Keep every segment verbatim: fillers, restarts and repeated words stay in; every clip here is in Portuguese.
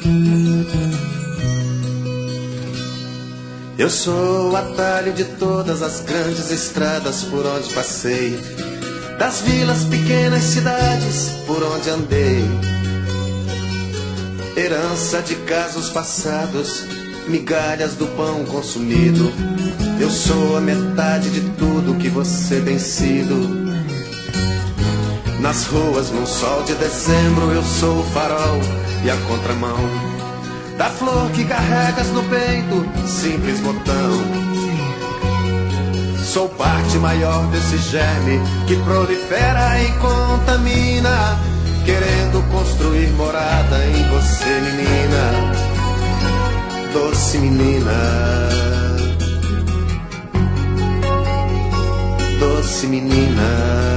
Eu sou o atalho de todas as grandes estradas por onde passei, das vilas, pequenas cidades por onde andei. Herança de casos passados, migalhas do pão consumido. Eu sou a metade de tudo que você tem sido. Nas ruas, num sol de dezembro, eu sou o farol e a contramão da flor que carregas no peito, simples botão. Sou parte maior desse germe que prolifera e contamina, querendo construir morada em você, menina, doce menina, doce menina.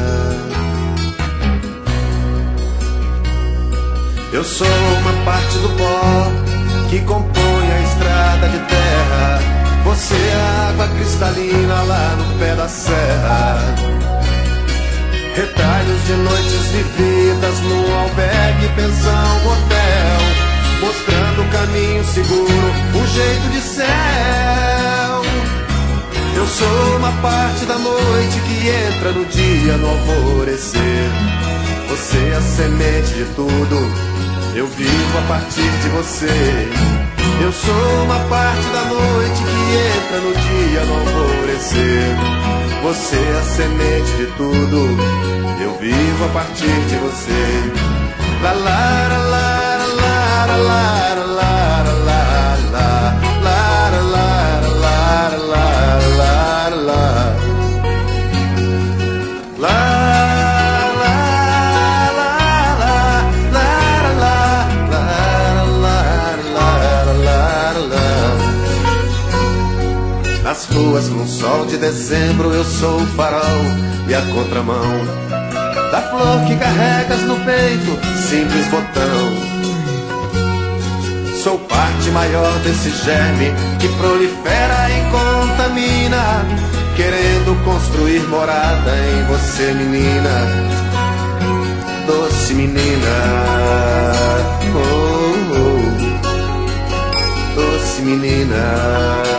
Eu sou uma parte do pó que compõe a estrada de terra. Você é a água cristalina lá no pé da serra. Retalhos de noites vividas num albergue, pensão, hotel, mostrando o caminho seguro, um jeito de céu. Eu sou uma parte da noite que entra no dia, no alvorecer. Você é a semente de tudo, eu vivo a partir de você. Eu sou uma parte da noite que entra no dia, no alvorecer. Você é a semente de tudo, eu vivo a partir de você. La la la la la la la la la la la la la la la la. Nas ruas, num sol de dezembro, eu sou o farol e a contramão da flor que carregas no peito, simples botão. Sou parte maior desse germe que prolifera e contamina, querendo construir morada em você, menina, doce menina, oh, oh, doce menina.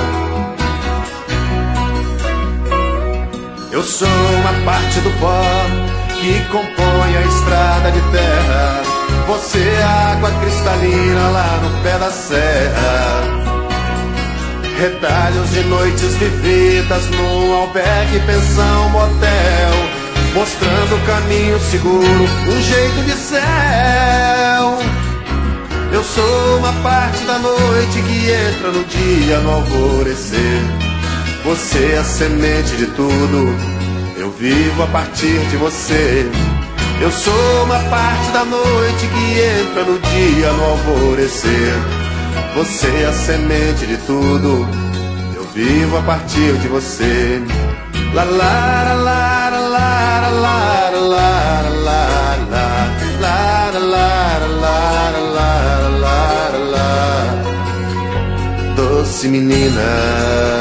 Eu sou uma parte do pó que compõe a estrada de terra. Você é a água cristalina lá no pé da serra. Retalhos de noites vividas num albergue, pensão, motel, mostrando o caminho seguro, um jeito de céu. Eu sou uma parte da noite que entra no dia, no alvorecer. Você é a semente de tudo, eu vivo a partir de você. Eu sou uma parte da noite que entra no dia, no alvorecer. Você é a semente de tudo, eu vivo a partir de você. La la la la la la la la la la la la la la. Doce menina.